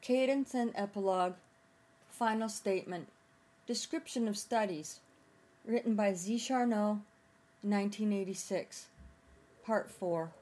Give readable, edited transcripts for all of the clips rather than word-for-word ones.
Cadence and Epilogue, Final Statement, Description of Studies, written by Z. Charnow, 1986, Part 4.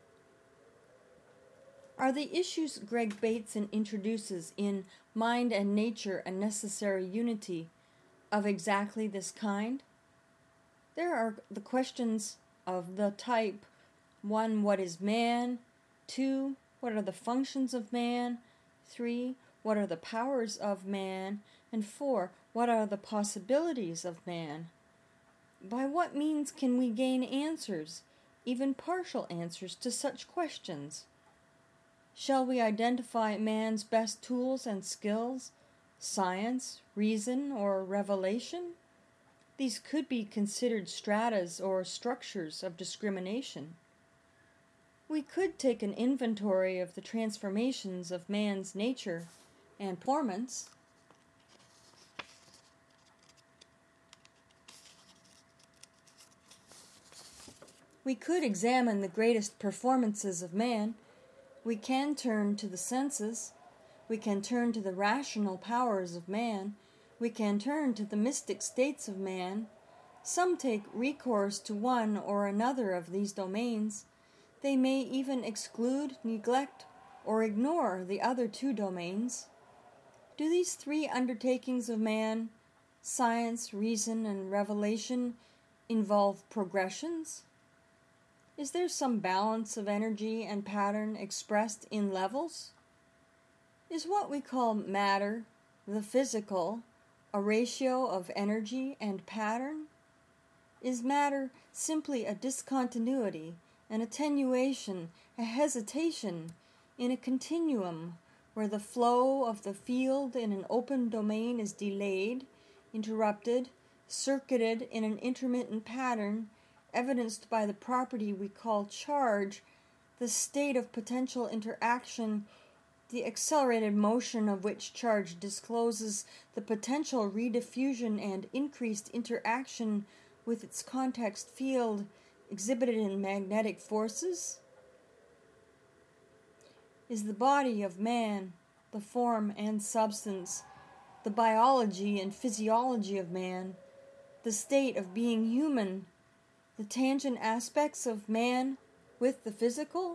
Are the issues Greg Bateson introduces in Mind and Nature a Necessary Unity of exactly this kind? There are the questions of the type 1. What is man? 2. What are the functions of man? 3. What are the powers of man? And 4. What are the possibilities of man? By what means can we gain answers, even partial answers, to such questions? Shall we identify man's best tools and skills, science, reason, or revelation? These could be considered stratas or structures of discrimination. We could take an inventory of the transformations of man's nature and performance. We could examine the greatest performances of man. We can turn to the senses. We can turn to the rational powers of man. We can turn to the mystic states of man. Some take recourse to one or another of these domains. They may even exclude, neglect, or ignore the other two domains. Do these three undertakings of man, science, reason, and revelation, involve progressions? Is there some balance of energy and pattern expressed in levels? Is what we call matter, the physical, a ratio of energy and pattern? Is matter simply a discontinuity, an attenuation, a hesitation in a continuum where the flow of the field in an open domain is delayed, interrupted, circuited in an intermittent pattern, evidenced by the property we call charge, the state of potential interaction, the accelerated motion of which charge discloses the potential rediffusion and increased interaction with its context field exhibited in magnetic forces? Is the body of man, the form and substance, the biology and physiology of man, the state of being human, the tangent aspects of man with the physical?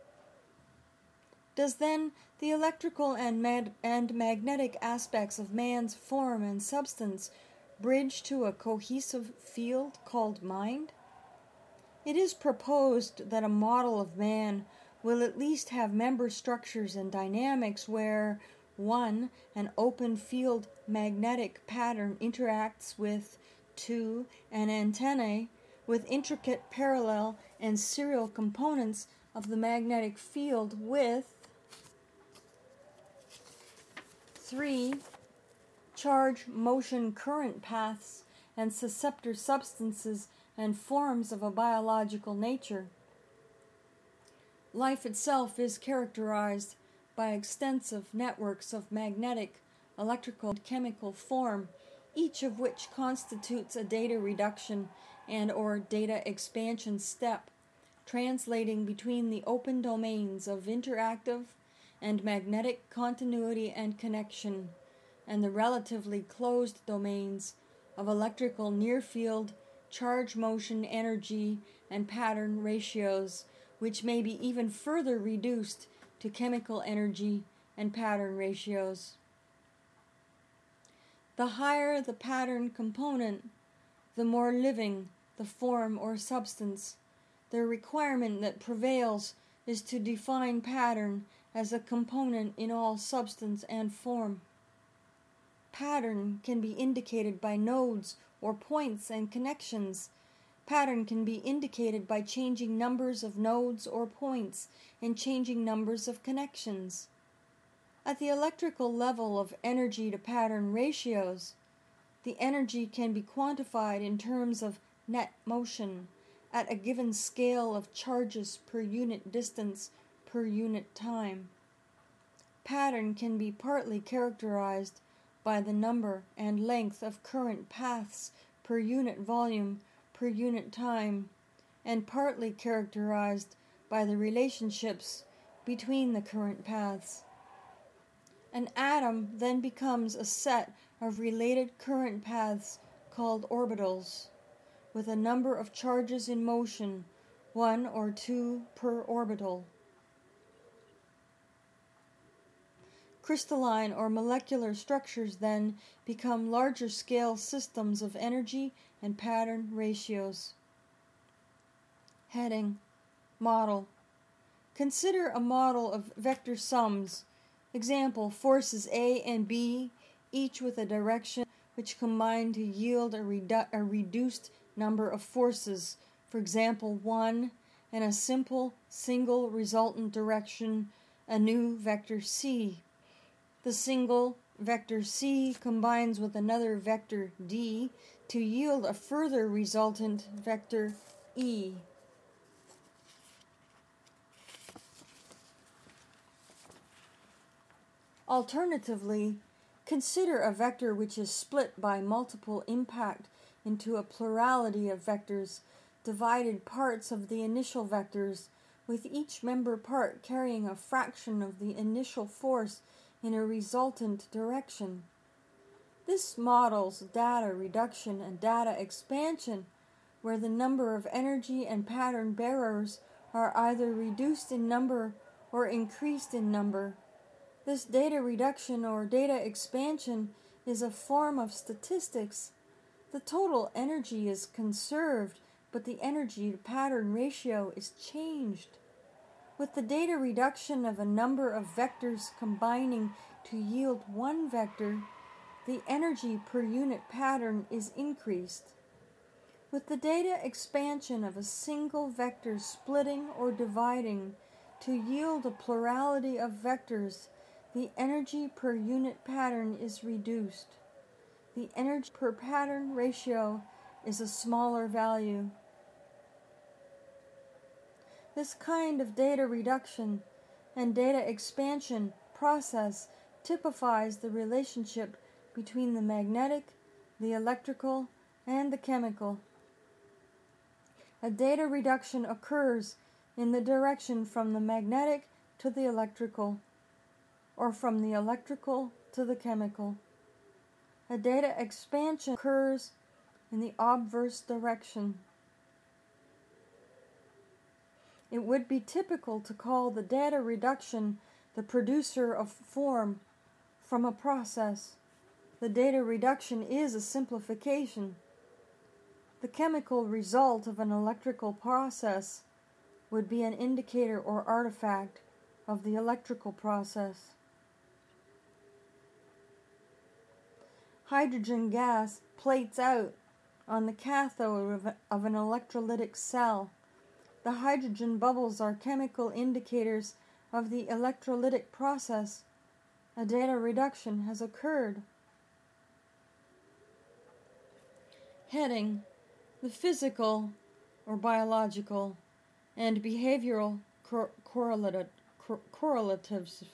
Does then the electrical and magnetic aspects of man's form and substance bridge to a cohesive field called mind? It is proposed that a model of man will at least have member structures and dynamics where 1. An open field magnetic pattern interacts with 2. An antennae with intricate parallel and serial components of the magnetic field with 3. Charge, motion, current paths, and susceptor substances and forms of a biological nature. Life itself is characterized by extensive networks of magnetic, electrical, and chemical form, each of which constitutes a data reduction and or data expansion step, translating between the open domains of interactive and magnetic continuity and connection, and the relatively closed domains of electrical near-field, charge, motion, energy, and pattern ratios, which may be even further reduced to chemical energy and pattern ratios. The higher the pattern component, the more living the form or substance. The requirement that prevails is to define pattern as a component in all substance and form. Pattern can be indicated by nodes or points and connections. Pattern can be indicated by changing numbers of nodes or points and changing numbers of connections. At the electrical level of energy to pattern ratios, the energy can be quantified in terms of net motion at a given scale of charges per unit distance per unit time. Pattern can be partly characterized by the number and length of current paths per unit volume per unit time, and partly characterized by the relationships between the current paths. An atom then becomes a set of related current paths called orbitals, with a number of charges in motion, 1 or 2 per orbital. Crystalline or molecular structures then become larger scale systems of energy and pattern ratios. Heading: Model. Consider a model of vector sums. Example, forces A and B, each with a direction which combine to yield a reduced number of forces. For example, 1 and a simple single resultant direction, a new vector C. The single vector C combines with another vector D to yield a further resultant vector E. Alternatively, consider a vector which is split by multiple impact into a plurality of vectors, divided parts of the initial vectors, with each member part carrying a fraction of the initial force in a resultant direction. This models data reduction and data expansion, where the number of energy and pattern bearers are either reduced in number or increased in number. This data reduction or data expansion is a form of statistics. The total energy is conserved, but the energy to pattern ratio is changed. With the data reduction of a number of vectors combining to yield one vector, the energy per unit pattern is increased. With the data expansion of a single vector splitting or dividing to yield a plurality of vectors, the energy per unit pattern is reduced. The energy per pattern ratio is a smaller value. This kind of data reduction and data expansion process typifies the relationship between the magnetic, the electrical, and the chemical. A data reduction occurs in the direction from the magnetic to the electrical, or from the electrical to the chemical. A data expansion occurs in the obverse direction. It would be typical to call the data reduction the producer of form from a process. The data reduction is a simplification. The chemical result of an electrical process would be an indicator or artifact of the electrical process. Hydrogen gas plates out on the cathode of an electrolytic cell. The hydrogen bubbles are chemical indicators of the electrolytic process. A data reduction has occurred. Heading: The physical or biological and behavioral correlatives.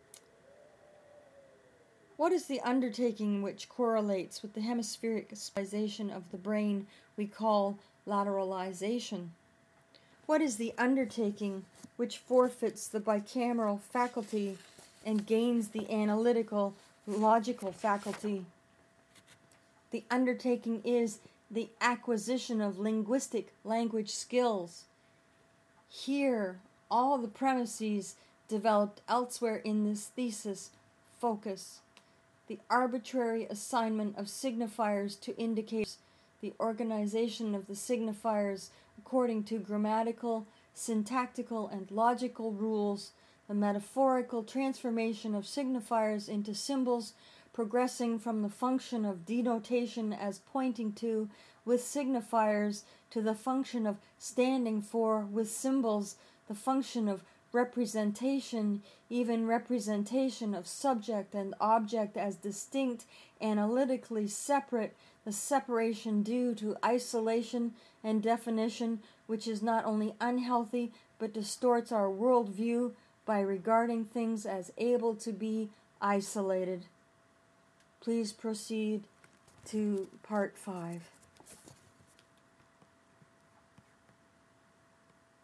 What is the undertaking which correlates with the hemispheric specialization of the brain we call lateralization? What is the undertaking which forfeits the bicameral faculty and gains the analytical, logical faculty? The undertaking is the acquisition of linguistic language skills. Here, all the premises developed elsewhere in this thesis focus. The arbitrary assignment of signifiers to indicators, the organization of the signifiers according to grammatical, syntactical, and logical rules, the metaphorical transformation of signifiers into symbols, progressing from the function of denotation as pointing to with signifiers to the function of standing for with symbols, the function of representation, even representation of subject and object as distinct, analytically separate, the separation due to isolation and definition, which is not only unhealthy but distorts our worldview by regarding things as able to be isolated. Please proceed to part 5.